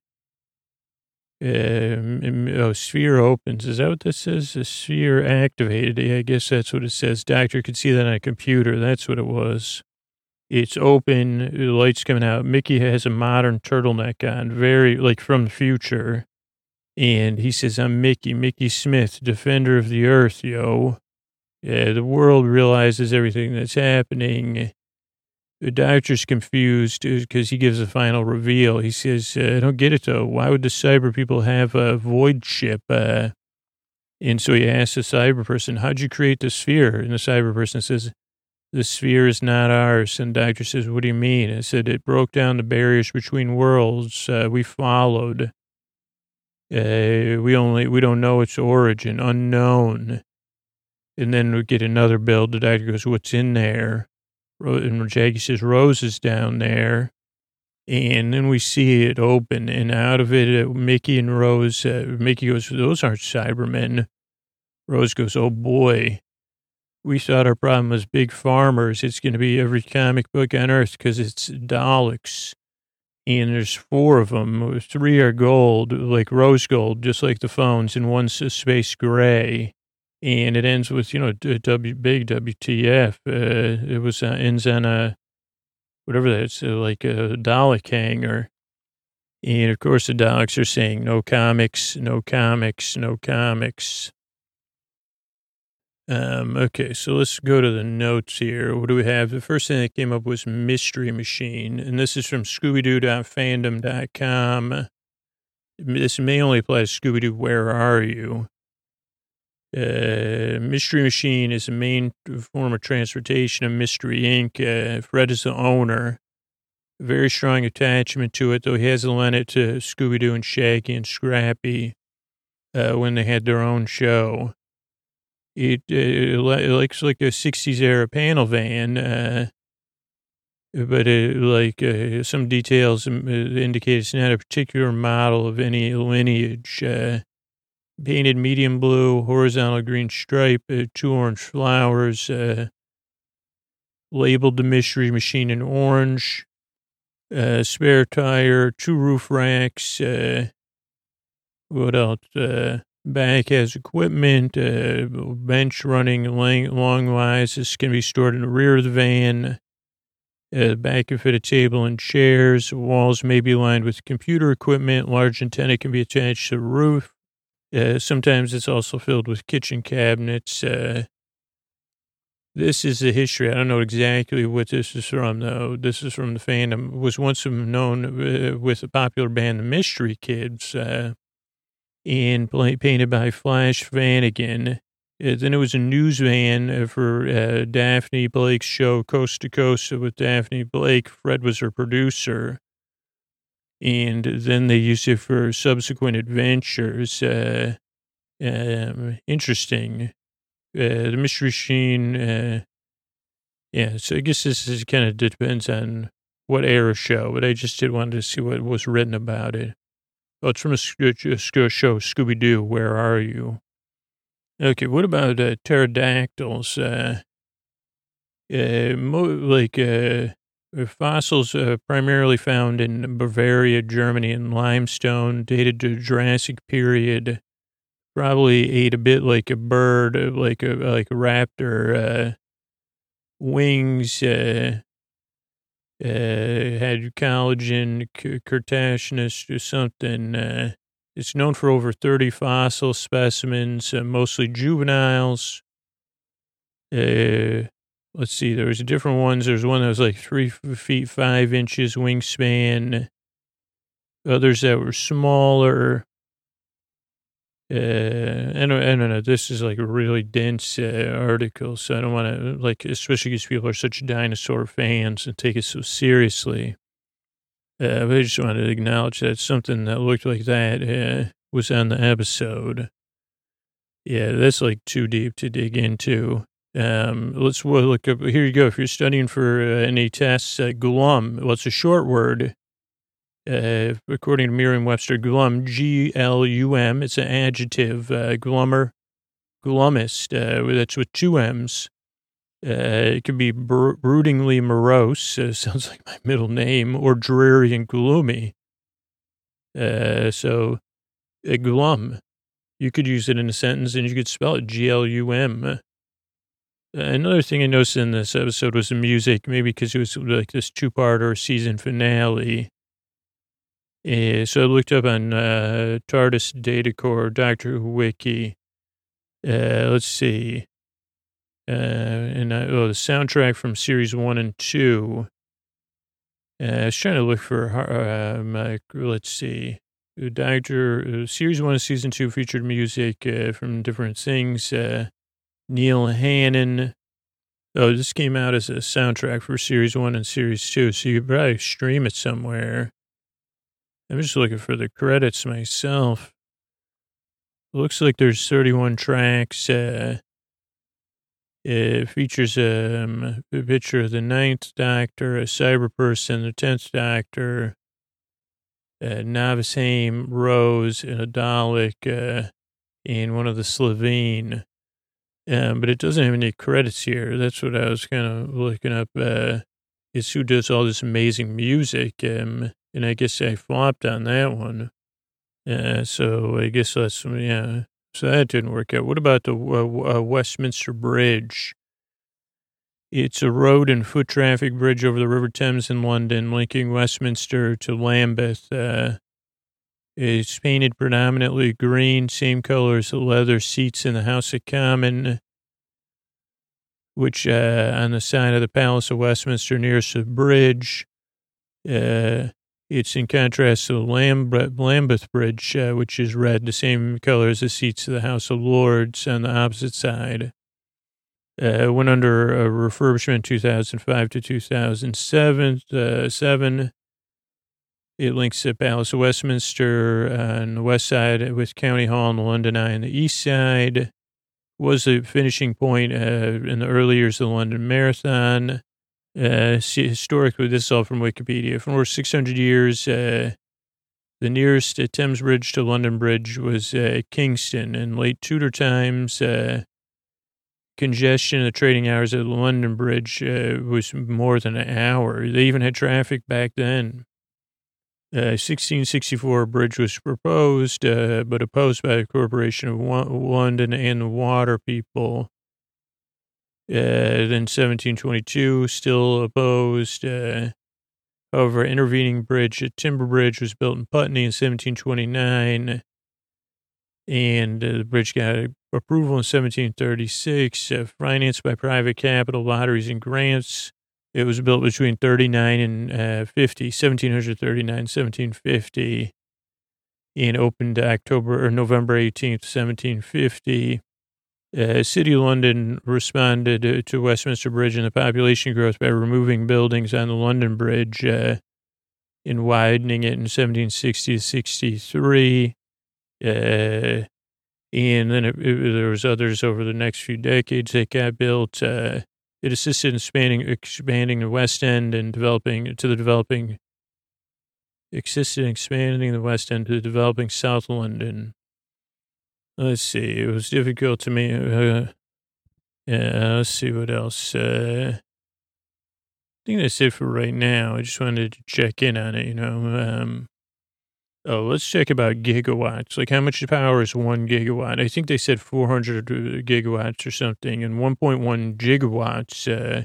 Uh, oh, sphere opens. Is that what this says? The sphere activated. Yeah, I guess that's what it says. Doctor could see that on a computer. That's what it was. It's open. The light's coming out. Mickey has a modern turtleneck on. Very, like, from the future. And he says, I'm Mickey, Mickey Smith, defender of the earth, yo. Yeah, the world realizes everything that's happening. The doctor's confused because he gives a final reveal. He says, uh, I don't get it, though. Why would the cyber people have a void ship? Uh, and so he asks the cyber person, how'd you create the sphere? And the cyber person says, the sphere is not ours. And the doctor says, what do you mean? I said, it broke down the barriers between worlds. Uh, we followed. Uh, we only, we don't know its origin, unknown. And then we get another build. The doctor goes, what's in there? And Jackie says, Rose is down there. And then we see it open, and out of it, uh, Mickey and Rose, uh, Mickey goes, those aren't Cybermen. Rose goes, oh boy, we thought our problem was big farmers. It's going to be every comic book on earth because it's Daleks. And there's four of them. Three are gold, like rose gold, just like the phones, and one's a space gray. And it ends with, you know, W, big W T F. Uh, it was uh, ends on a whatever that's uh, like a Dalek hanger. And of course, the Daleks are saying no comics, no comics, no comics. Um, okay, so let's go to the notes here. What do we have? The first thing that came up was Mystery Machine, and this is from Scooby Doo dot fandom dot com. This may only apply to Scooby Doo, Where Are You? Uh, Mystery Machine is the main form of transportation of Mystery Incorporated. Uh, Fred is the owner. Very strong attachment to it, though he hasn't lent it to Scooby-Doo and Shaggy and Scrappy uh, when they had their own show. It, uh, it looks like a sixties era panel van, uh, but it, like uh, some details indicate it's not a particular model of any lineage. Uh, painted medium blue, horizontal green stripe, uh, two orange flowers, uh, labeled the Mystery Machine in orange. Uh, spare tire, two roof racks, uh, what else? Uh, back has equipment, uh, bench running long, long wise. This can be stored in the rear of the van. Uh, back can fit a table and chairs. Walls may be lined with computer equipment. Large antenna can be attached to the roof. Uh, sometimes it's also filled with kitchen cabinets. Uh, This is the history. I don't know exactly what this is from, though. This is from the fandom. It was once known uh, with the popular band, the Mystery Kids, uh, and play, painted by Flash Vanagan. Uh, then it was a news van for uh, Daphne Blake's show, Coast to Coast with Daphne Blake. Fred was her producer. And then they used it for subsequent adventures. Uh, um, interesting. Uh, the Mystery Machine, uh, yeah, so I guess this is kind of depends on what era show, but I just did want to see what was written about it. Oh, it's from a, sc- a sc- show, Scooby-Doo, Where Are You? Okay, what about uh, pterodactyls? Uh, uh, mo- like uh, fossils uh, primarily found in Bavaria, Germany, in limestone, dated to Jurassic period. Probably ate a bit like a bird, like a like a raptor. Uh, wings uh, uh, had collagen, c- Cretaceous or something. Uh, it's known for over thirty fossil specimens, uh, mostly juveniles. Uh, let's see, there was different ones. There's one that was like three feet five inches wingspan. Others that were smaller. Uh, I don't, I don't know. This is like a really dense uh, article, so I don't want to like, especially because people are such dinosaur fans and take it so seriously. Uh, but I just wanted to acknowledge that something that looked like that uh, was on the episode. Yeah, that's like too deep to dig into. Um, let's well, look up. Here you go. If you're studying for uh, any tests, uh, glum. Well, it's a short word. Uh, according to Merriam-Webster, glum, G L U M, it's an adjective, uh, glummer, glumist, uh, that's with two M's. Uh, it could be br- broodingly morose, uh, sounds like my middle name, or dreary and gloomy. Uh, so, uh, glum, you could use it in a sentence and you could spell it G L U M. Uh, another thing I noticed in this episode was the music, maybe because it was like this two-parter season finale. Uh, so I looked up on uh, TARDIS Datacore, Doctor Who Wiki. Uh, let's see. Uh, and I, oh, the soundtrack from series one and two. Uh, I was trying to look for, uh, my, let's see. Doctor, uh, series one and season two featured music uh, from different things. Uh, Neil Hannon. Oh, this came out as a soundtrack for series one and series two, so you could probably stream it somewhere. I'm just looking for the credits myself. Looks like there's thirty-one tracks. Uh, it features um, a picture of the ninth Doctor, a cyber person, the tenth Doctor, uh, Novice Haim, Rose, and a Dalek, uh, and one of the Slovene. Um, but it doesn't have any credits here. That's what I was kind of looking up. Uh, is who does all this amazing music. Um, and I guess I flopped on that one. Uh, so I guess that's, yeah. So that didn't work out. What about the uh, uh, Westminster Bridge? It's a road and foot traffic bridge over the River Thames in London, linking Westminster to Lambeth. Uh, it's painted predominantly green, same color as the leather seats in the House of Commons, which uh, on the side of the Palace of Westminster nearest the bridge. Uh, it's in contrast to the Lamb- Lambeth Bridge, uh, which is red, the same color as the seats of the House of Lords on the opposite side. Uh, went under a refurbishment two thousand five to two thousand seven. Uh, seven. It links the Palace of Westminster on the west side with County Hall and the London Eye on the east side. Was the finishing point uh, in the early years of the London Marathon. Uh, see, historically, this is all from Wikipedia. For over six hundred years, uh, the nearest uh, Thames Bridge to London Bridge was uh, Kingston. In late Tudor times, uh, congestion in the trading hours at the London Bridge uh, was more than an hour. They even had traffic back then. Uh, sixteen sixty-four, a bridge was proposed, uh, but opposed by the Corporation of Wa- London and the water people. Uh, then seventeen twenty-two, still opposed. Uh, however, intervening bridge, a timber bridge, was built in Putney in seventeen twenty-nine, and uh, the bridge got approval in seventeen thirty-six, uh, financed by private capital, lotteries, and grants. It was built between thirty-nine and uh, fifty, seventeen thirty-nine, seventeen fifty, and opened October or November eighteenth, seventeen fifty. Uh, City of London responded uh, to Westminster Bridge and the population growth by removing buildings on the London Bridge uh, and widening it in seventeen sixty to sixty-three. Uh, and then it, it, there was others over the next few decades that got built. Uh, it assisted in expanding, expanding the West End and developing to the developing, assisted in expanding the West End to the developing South London. Let's see. It was difficult to me. Uh, yeah, let's see what else. Uh, I think that's it for right now. I just wanted to check in on it, you know. Um, oh, let's check about gigawatts. Like, how much power is one gigawatt? I think they said four hundred gigawatts or something, and one point one gigawatts uh,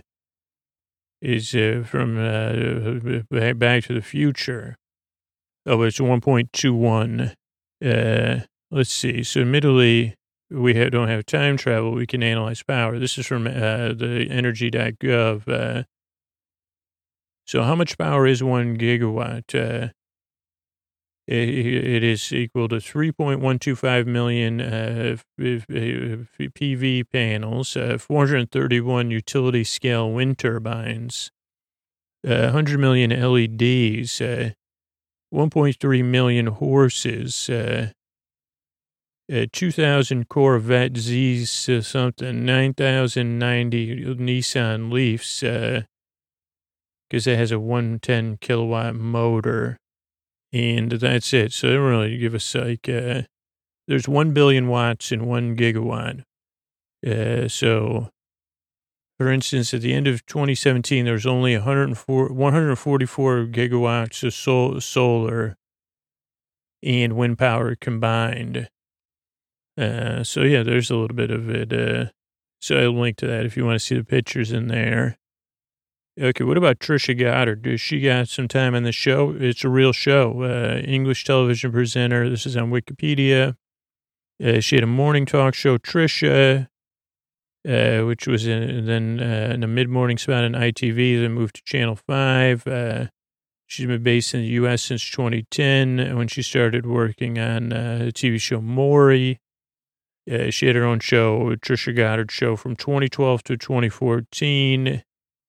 is uh, from uh, Back to the Future. Oh, it's one point two one. Uh, let's see. So, admittedly, we ha- don't have time travel. We can analyze power. This is from uh, the energy dot gov. Uh, so, how much power is one gigawatt? Uh, it, it is equal to three point one two five million uh, P V panels, uh, four hundred thirty-one utility scale wind turbines, uh, one hundred million L E Ds, uh, one point three million horses, uh, uh, two thousand Corvette Z's uh, something, nine thousand ninety Nissan Leafs, because uh, it has a one hundred ten kilowatt motor, and that's it. So they don't really give us like, uh, there's one billion watts in one gigawatt. Uh, so, for instance, at the end of twenty seventeen, there was only one hundred four, one hundred forty-four gigawatts of sol- solar and wind power combined. Uh, so yeah, there's a little bit of it. Uh, so I'll link to that if you want to see the pictures in there. Okay, what about Trisha Goddard? Does she got some time on the show? It's a real show. Uh, English television presenter. This is on Wikipedia. Uh, she had a morning talk show, Trisha, uh, which was in, then uh, in a mid-morning spot on I T V, then moved to Channel five. Uh, she's been based in the U S since twenty ten when she started working on uh, the T V show Maury. Uh, she had her own show, Trisha Goddard Show, from twenty twelve to twenty fourteen.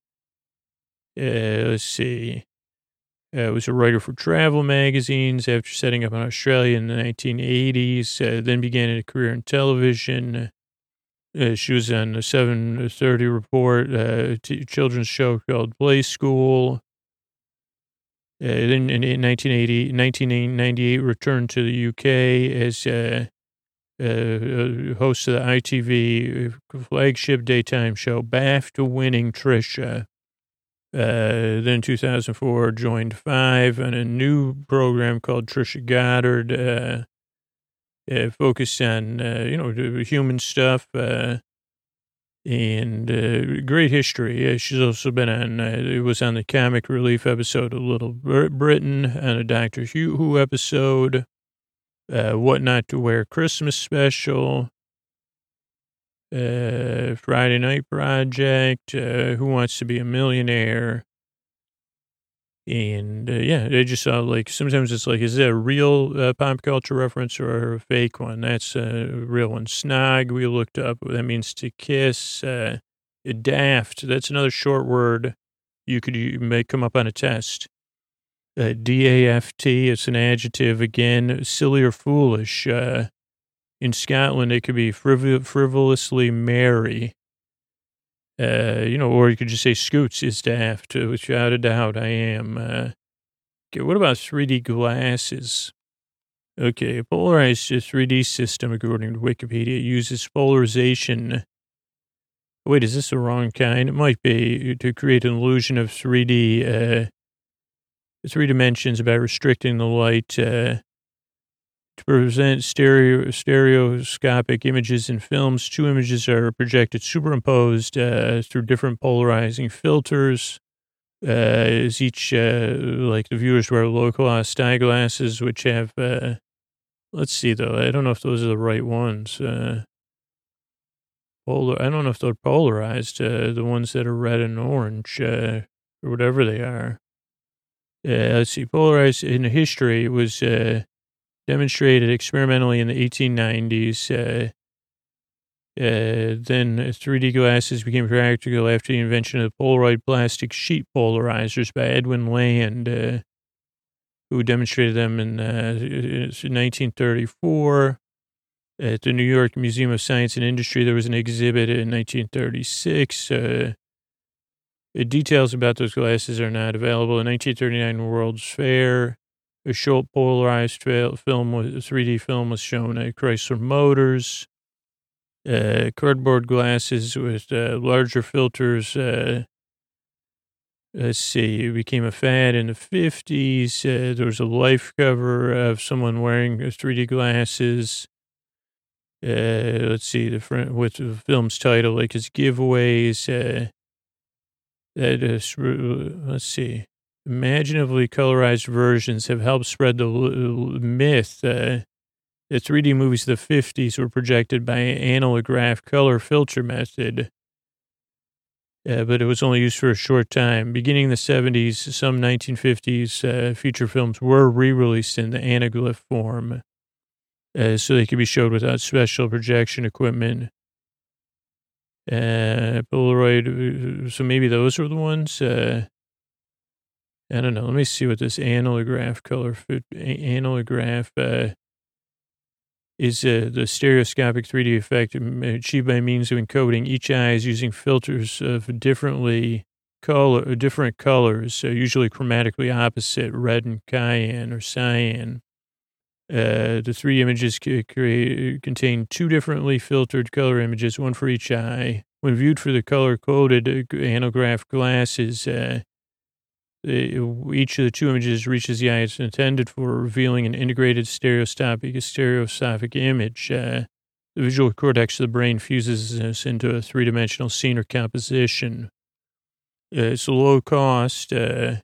Uh, let's see. Uh, was a writer for travel magazines after setting up in Australia in the nineteen eighties. Uh, then began a career in television. Uh, she was on the seven thirty Report, a t- children's show called Play School. Uh, then in nineteen eighty, nineteen ninety-eight, returned to the U K as uh, uh, host of the I T V flagship daytime show, BAFTA-winning Trisha. Uh, then two thousand four, joined Five on a new program called Trisha Goddard, uh, uh, focused on, uh, you know, human stuff. Uh, and uh, great history. Uh, she's also been on, uh, it was on the Comic Relief episode of Little Britain, on a Doctor Who episode, uh, What Not to Wear Christmas special, uh, Friday Night Project, uh, Who Wants to Be a Millionaire. And uh, yeah, I just saw, like, sometimes it's like, is that a real uh, pop culture reference or a fake one? That's a real one. Snog, we looked up. That means to kiss. Uh, daft, that's another short word you could you may come up on a test. Uh, D A F T, it's an adjective again. Silly or foolish. Uh, in Scotland, it could be frivol- frivolously merry. Uh, you know, or you could just say Scoots is daft, uh, without a doubt I am. Uh, okay, what about three D glasses? Okay, a polarized three D system, according to Wikipedia, uses polarization. Wait, is this the wrong kind? It might be to create an illusion of three D, uh, three dimensions by restricting the light, uh, to present stereo, stereoscopic images in films. Two images are projected superimposed uh, through different polarizing filters. Uh, as each, uh, like the viewers wear low-cost eyeglasses, which have, uh, let's see though, I don't know if those are the right ones. Uh, polar, I don't know if they're polarized, uh, the ones that are red and orange, uh, or whatever they are. Uh, let's see, polarized in history, it was, uh, demonstrated experimentally in the eighteen nineties. Uh, uh, then three D glasses became practical after the invention of the Polaroid plastic sheet polarizers by Edwin Land, uh, who demonstrated them in uh, nineteen thirty-four. At the New York Museum of Science and Industry, there was an exhibit in nineteen thirty-six. Uh, the details about those glasses are not available. In nineteen thirty-nine World's Fair, a short polarized film, was, three D film was shown at Chrysler Motors. Uh, cardboard glasses with uh, larger filters. Uh, let's see, it became a fad in the fifties. Uh, there was a life cover of someone wearing three D glasses. Uh, let's see, the front, with the film's title, like it's giveaways. Uh, that is, let's see. Imaginatively colorized versions have helped spread the myth. Uh, the three D movies of the fifties were projected by analograph color filter method, uh, but it was only used for a short time. Beginning in the seventies, some nineteen fifties uh, feature films were re-released in the anaglyph form, uh, so they could be showed without special projection equipment. Uh, Polaroid, so maybe those are the ones. Uh, I don't know. Let me see what this analograph color fit, analograph uh, is. Uh, the stereoscopic three D effect achieved by means of encoding each eye is using filters of differently color, different colors, so usually chromatically opposite, red and cyan or cyan. Uh, the three images c- create, contain two differently filtered color images, one for each eye. When viewed through the color-coded analograph glasses, uh, each of the two images reaches the eye it's intended for, revealing an integrated stereoscopic, stereoscopic image. Uh, the visual cortex of the brain fuses this into a three-dimensional scene or composition. Uh, it's low cost, uh,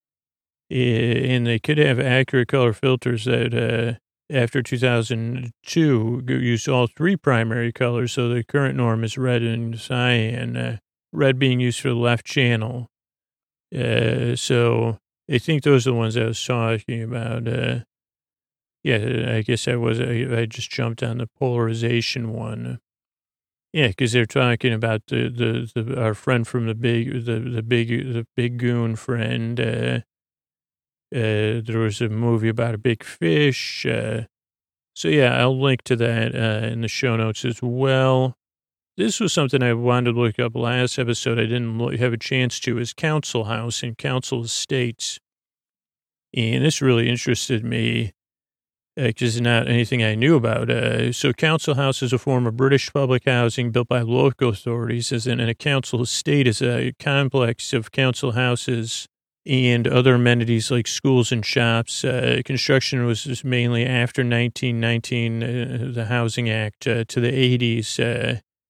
and they could have accurate color filters that, uh, after two thousand two, used all three primary colors. So the current norm is red and cyan, uh, red being used for the left channel. Uh, so I think those are the ones I was talking about. Uh, yeah, I guess I was, I, I just jumped on the polarization one. Yeah, because they're talking about the, the, the, our friend from the big, the, the big, the big goon friend. Uh, uh, there was a movie about a big fish. Uh, so yeah, I'll link to that, uh, in the show notes as well. This was something I wanted to look up last episode. I didn't have a chance to, is Council House and Council Estates. And this really interested me because uh, it's not anything I knew about. Uh, so Council House is a form of British public housing built by local authorities, as in, and a council estate is a complex of council houses and other amenities like schools and shops. Uh, construction was mainly after nineteen nineteen, uh, the Housing Act, uh, to the eighties. Uh,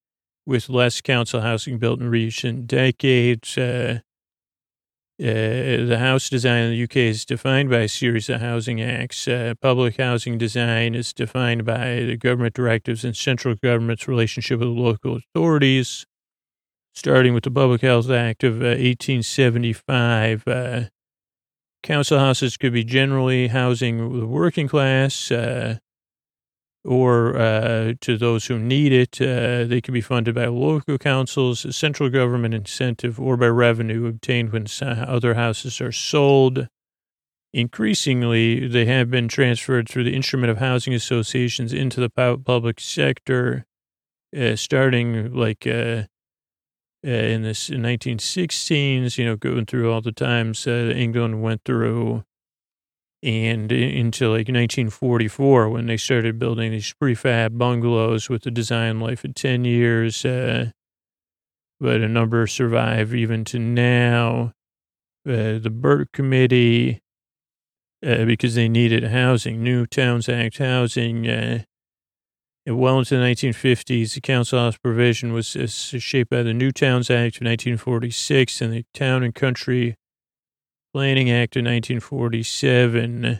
with less council housing built in recent decades. Uh, uh, the house design in the U K is defined by a series of housing acts. Uh, public housing design is defined by the government directives and central government's relationship with local authorities, starting with the Public Health Act of uh, eighteen seventy-five. Uh, council houses could be generally housing the working class, uh, or uh, to those who need it. Uh, they can be funded by local councils, central government incentive, or by revenue obtained when other houses are sold. Increasingly, they have been transferred through the instrument of housing associations into the public sector, uh, starting like uh, uh, in the nineteen sixteens, you know, going through all the times uh, England went through, and into like nineteen forty-four when they started building these prefab bungalows with a design life of ten years. Uh, but a number survive even to now. Uh, the Burke Committee, uh, because they needed housing, New Towns Act housing. Uh, well into the nineteen fifties, the council house provision was uh, shaped by the New Towns Act of nineteen forty-six and the Town and Country Planning Act of nineteen forty-seven, uh,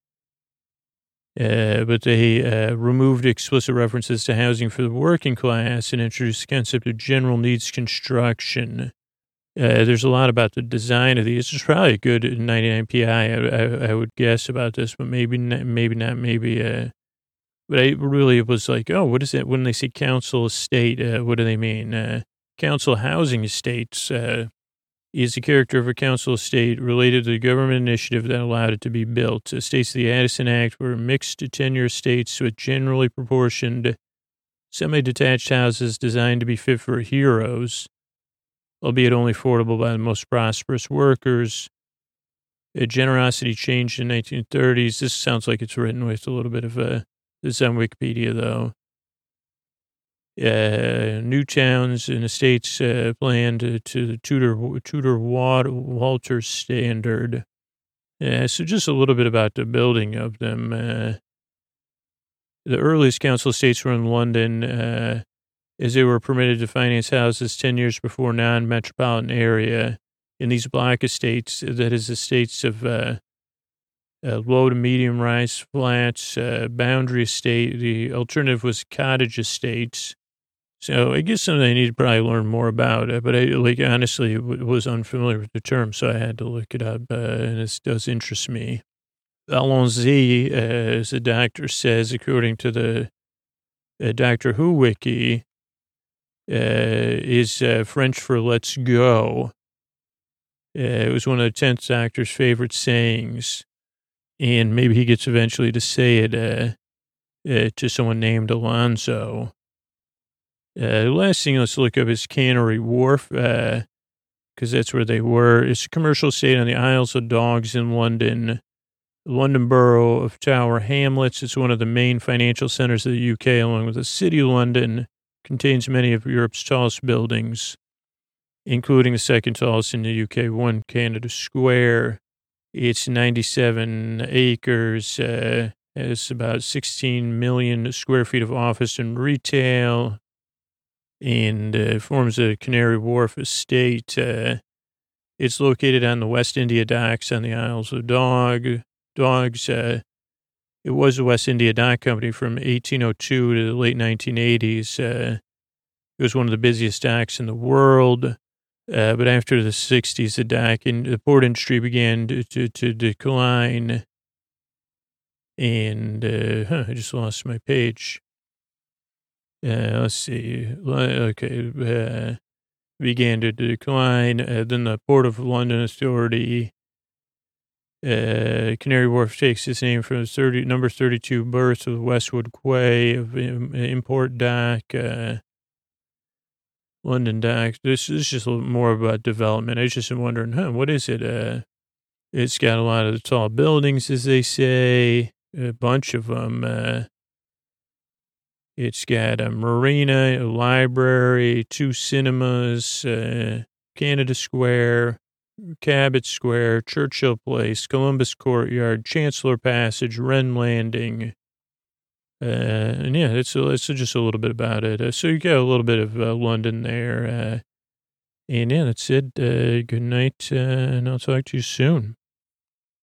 but they uh, removed explicit references to housing for the working class and introduced the concept of general needs construction. Uh, there's a lot about the design of these. There's probably a good ninety-nine P I, I, I, I would guess about this, but maybe not, maybe not, maybe. Uh, but I really was like, oh, what is it? When they say council estate, uh, what do they mean? Uh, council housing estates. Uh, is the character of a council estate related to the government initiative that allowed it to be built. Estates of the Addison Act were mixed tenure estates with generally proportioned semi-detached houses designed to be fit for heroes, albeit only affordable by the most prosperous workers. A generosity changed in the nineteen thirties. This sounds like it's written with a little bit of a, this is on Wikipedia though. Uh, new towns and estates uh, planned to, to the Tudor Tudor Walter standard. Uh, so just a little bit about the building of them. Uh, the earliest council estates were in London, uh, as they were permitted to finance houses ten years before non-metropolitan area. In these block estates, that is, estates of uh, uh, low to medium rise flats, uh, boundary estate. The alternative was cottage estates. So I guess something I need to probably learn more about, uh, but I, like, honestly, w- was unfamiliar with the term, so I had to look it up, uh, and it does interest me. Allons-y, uh, as the doctor says, according to the uh, Doctor Who wiki, uh, is uh, French for let's go. Uh, it was one of the tenth Doctor's favorite sayings, and maybe he gets eventually to say it uh, uh, to someone named Alonso. Uh, the last thing let's look up is Cannery Wharf, because uh, that's where they were. It's a commercial estate on the Isles of Dogs in London, London Borough of Tower Hamlets. It's one of the main financial centers of the U K, along with the City of London. Contains many of Europe's tallest buildings, including the second tallest in the U K, One Canada Square. It's ninety-seven acres. Uh, has about sixteen million square feet of office and retail, and uh, forms a Canary Wharf estate. Uh, it's located on the West India Docks on the Isles of Dog, Dogs. Uh, it was the West India Dock Company from eighteen oh two to the late nineteen eighties. Uh, it was one of the busiest docks in the world. Uh, but after the sixties, the dock and the port industry began to, to, to decline. And uh, huh, I just lost my page. Uh, let's see. Okay. Uh, began to decline. Uh, then the Port of London Authority, uh, Canary Wharf takes its name from the thirty, number thirty-two berth of Westwood Quay of um, Import Dock, uh, London Dock. This is just a little more about development. I was just wondering, huh, what is it? Uh, it's got a lot of the tall buildings, as they say, a bunch of them. Uh, It's got a marina, a library, two cinemas, uh, Canada Square, Cabot Square, Churchill Place, Columbus Courtyard, Chancellor Passage, Wren Landing. Uh, and yeah, it's, it's just a little bit about it. Uh, so you got a little bit of uh, London there. Uh, and yeah, that's it. Uh, good night, uh, and I'll talk to you soon.